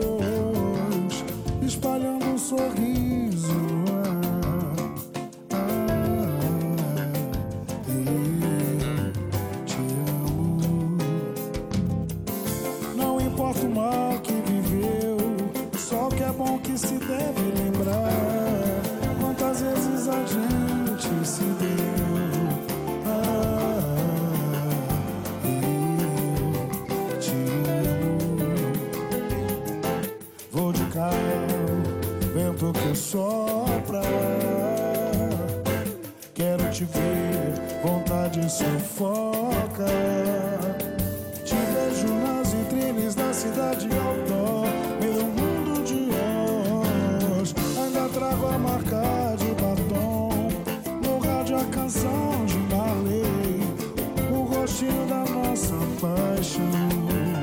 espalhando um sorriso no ar. Eu te amo. Não importa o mal que viveu, só que é bom que se deve lembrar. Quantas vezes a gente se deu. Eu te amo. Vou de carro, vento que sopra. Quero te ver, vontade sufoca. Te vejo nas vitrines da cidade outdoor. Meu mundo de Oz. Ainda trago a marca de batom, no rádio a canção de Marley, o rostinho da nossa paixão.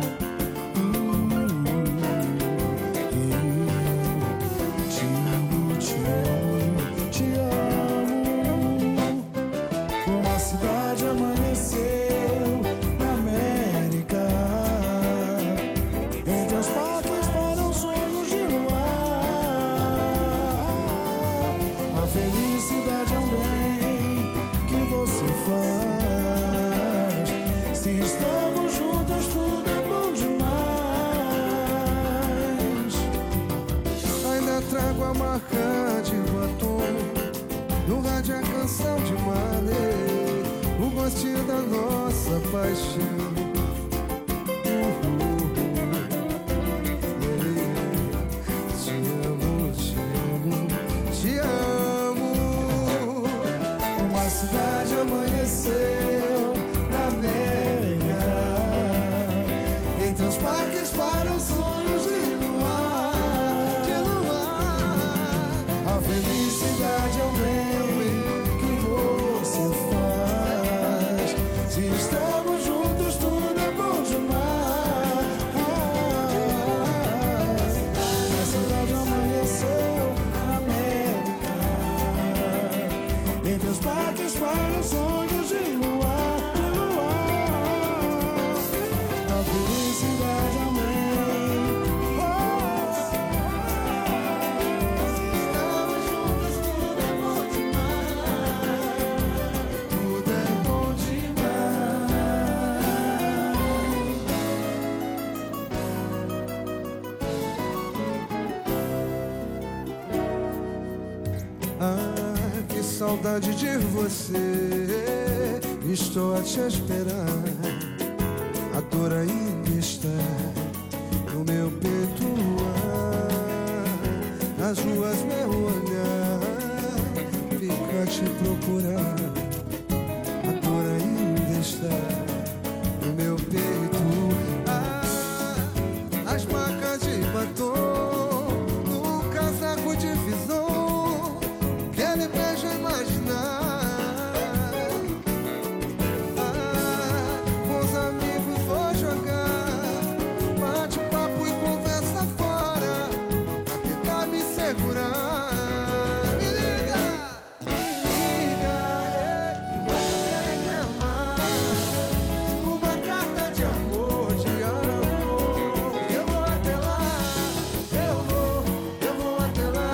Amanheceu na América, entre as parques param sonhos de luar. A felicidade é um bem que você faz. Se estamos juntos tudo é bom demais. Ainda trago a marca de batom, no rádio a canção de Marley, o gostinho da nossa paixão. Te amo, te amo, te amo. Uma cidade amanheceu na América, entre os parques param sonhos de luar, de luar. A felicidade é o bem que você faz. Se estamos juntos, tudo é bom demais. A cidade amanheceu na América, entre os parques param sonhos de luar, de luar. A felicidade aumenta. Ah, que saudade de você, estou a te esperar. A dor ainda está no meu peito. Nas ruas meu olhar fica a te procurar. A dor ainda está no meu peito. As marcas de batom no casaco de visão, ele vejo imaginar. Com os amigos vou jogar bate-papo e conversa fora, pra tentar me segurar. Me liga, vou reclamar uma carta de amor, te amo. Eu vou até lá, eu vou até lá.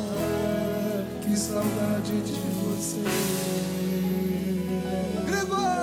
Que saudade de você, Gregório.